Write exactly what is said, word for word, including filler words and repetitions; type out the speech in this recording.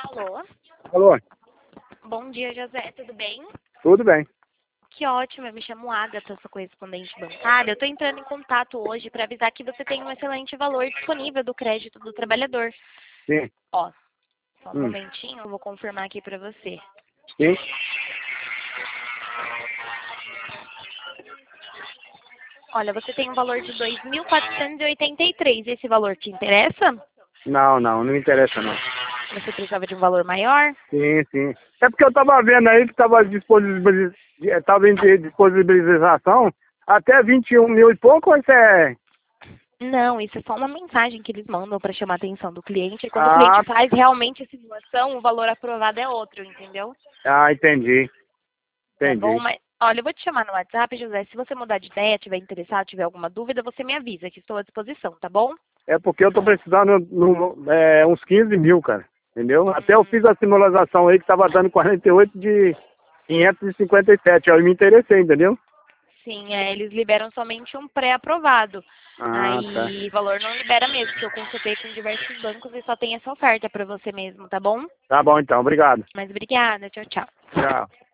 Alô? Alô, Bom dia, José. Tudo bem? tudo bem. Que ótimo. Eu me chamo Agatha, sou correspondente bancária. Eu estou entrando em contato hoje para avisar que você tem um excelente valor disponível do crédito do trabalhador. Sim, Ó, só um hum, momentinho, eu vou confirmar aqui para você. sim. Olha, você tem um valor de dois mil quatrocentos e oitenta e três. Esse valor te interessa? Não, não, não me interessa não. Você precisava de um valor maior? Sim, sim. É porque eu tava vendo aí que tava disponibiliz... tava em disponibilização até vinte e um mil e pouco, ou isso é... Não, isso é só uma mensagem que eles mandam para chamar a atenção do cliente. E quando o Ah, cliente faz realmente a simulação, o valor aprovado é outro, entendeu? ah, entendi, Tá bom? entendi. Mas, olha, eu vou te chamar no WhatsApp, José. Se você mudar de ideia, tiver interessado, tiver alguma dúvida, você me avisa, que estou à disposição, tá bom? É porque eu tô precisando no, é, uns quinze mil, cara, entendeu? Até eu Hum, fiz a simulação aí que tava dando quarenta e oito de quinhentos e cinquenta e sete, aí eu me interessei, entendeu? sim, é, eles liberam somente um pré-aprovado. Ah, tá. Aí, valor não libera mesmo, porque eu consultei com diversos bancos e só tem essa oferta para você mesmo, tá bom? Tá bom então, obrigado. Mas obrigada, tchau, tchau. Tchau.